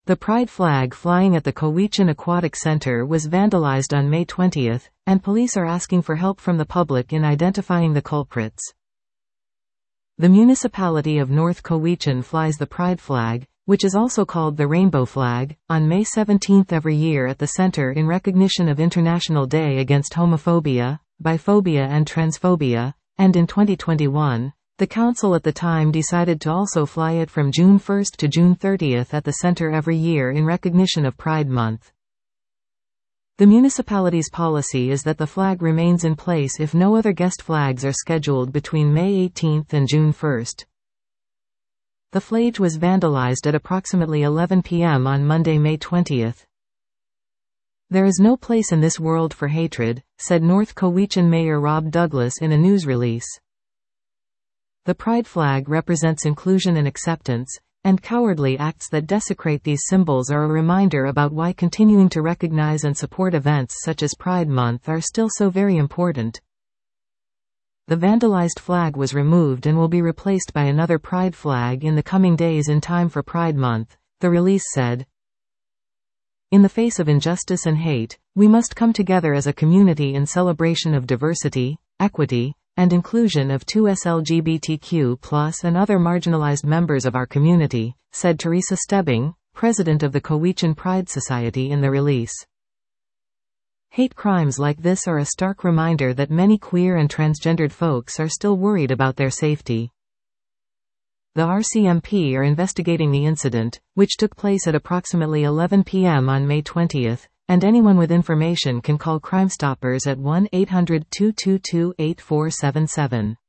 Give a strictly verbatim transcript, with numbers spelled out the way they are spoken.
The pride flag flying at the Cowichan Aquatic Center was vandalized on May twentieth, and police are asking for help from the public in identifying the culprits. The municipality of North Cowichan flies the pride flag, which is also called the rainbow flag, on May seventeenth every year at the center in recognition of International Day Against Homophobia, Biphobia and Transphobia, and in twenty twenty-one, the council at the time decided to also fly it from June first to June thirtieth at the center every year in recognition of Pride Month. The municipality's policy is that the flag remains in place if no other guest flags are scheduled between May eighteenth and June first. The flag was vandalized at approximately eleven p m on Monday, May twentieth. "There is no place in this world for hatred," said North Cowichan Mayor Rob Douglas in a news release. The pride flag represents inclusion and acceptance, and cowardly acts that desecrate these symbols are a reminder about why continuing to recognize and support events such as Pride Month are still so very important. The vandalized flag was removed and will be replaced by another pride flag in the coming days in time for Pride Month, the release said. "In the face of injustice and hate, we must come together as a community in celebration of diversity, equity, and inclusion of two L G B T Q plus and other marginalized members of our community," said Teresa Stebbing, president of the Cowichan Pride Society in the release. Hate crimes like this are a stark reminder that many queer and transgendered folks are still worried about their safety. The R C M P are investigating the incident, which took place at approximately eleven p m on May twentieth, and anyone with information can call Crime Stoppers at one eight hundred two two two eight four seven seven.